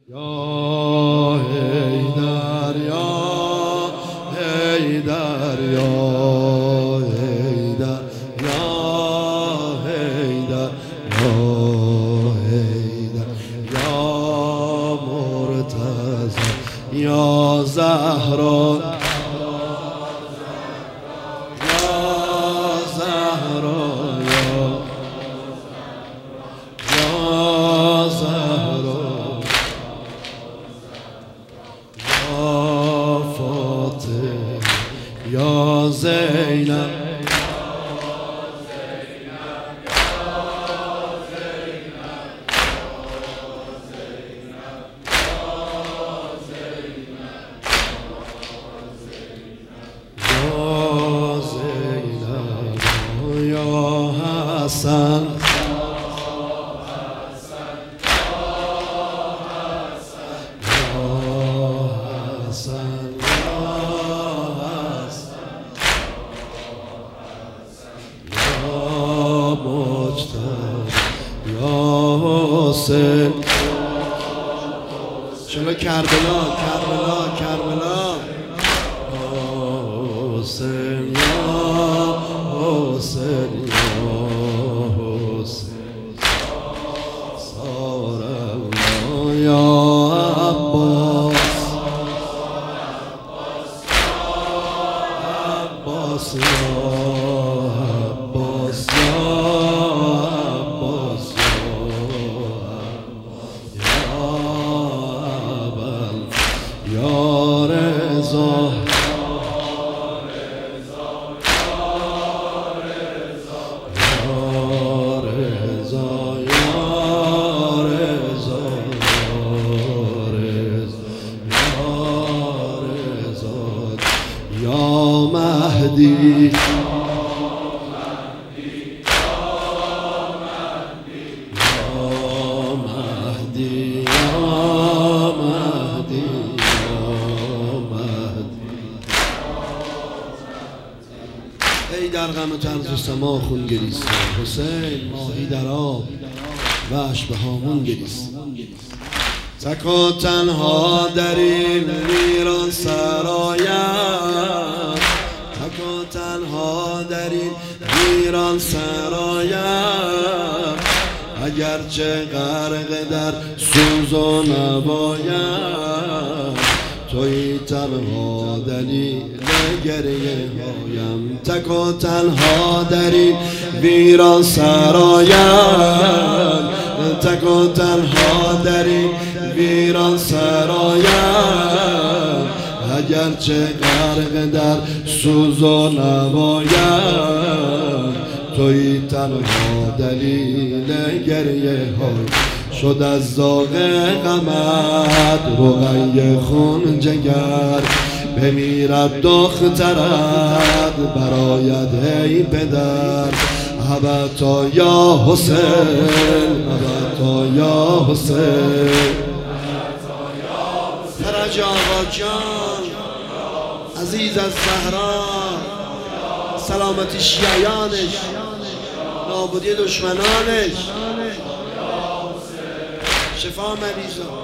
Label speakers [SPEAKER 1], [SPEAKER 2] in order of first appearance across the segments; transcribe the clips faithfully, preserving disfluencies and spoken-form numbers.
[SPEAKER 1] یا حیدر یا حیدر یا حیدر یا حیدر یا حیدر یا مرتضی یا زهرا یا زینب یا زینب یا حسن حسین چلو کربلا کربلا کربلا حسین یا حسین یا حسین سار الله یا عباس عباس یا عباس یا رضا یا رضا یا رضا یا مهدی ای در غم و طرز و سما خون گریسته حسین ماهی در آب وحش به هامون گریسته تک و تنها در این ویران سرایم تک و تنها در این ویران سرایم اگرچه غرق در سوز و نوایم توی تنها دلیل گریه هایم تک و تنها در این ویران سرایم تک و تنها در این ویران سرایم اگرچه غرق در سوز و نوایم توی تنها دلیل گریه هایم شد از داغ غمت روغن خون جگر بمیرد دخترت برایت ای پدر ابتا یا حسین ابتا یا حسین فرج آقا جان عزیز از زهرا سلامتی شیعیانش نابودی دشمنانش شفا مریضا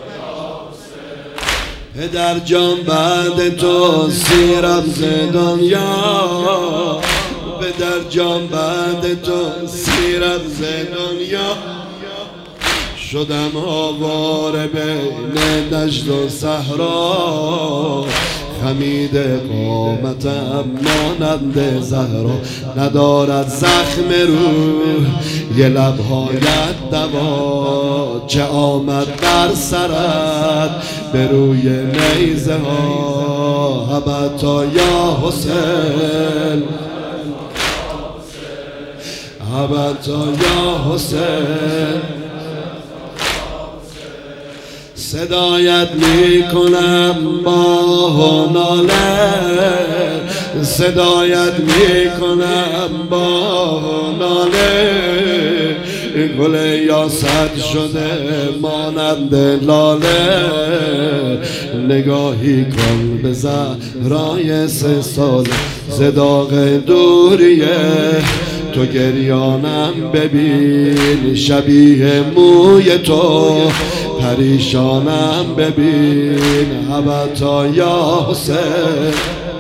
[SPEAKER 1] پدر جان بعد تو سیرم ز دنیا پدر جان بعد تو سیرم ز دنیا شدم آواره بین دشت و صحرا خمید قامتم مانند زهرا ندارد زخم روح یه لبهایت دوا چه آمد بر سرت به روی نیزه ها ابتا یا حسین ابتا یا حسین صدایت می کنم با ناله صدایت می کنم با ناله گل یاست شده مانند لاله نگاهی کن به زهرای سه ساله ز داغ دوریه تو گریانم ببین شبیه موی تو پریشانم ببین ابدا یا حسین.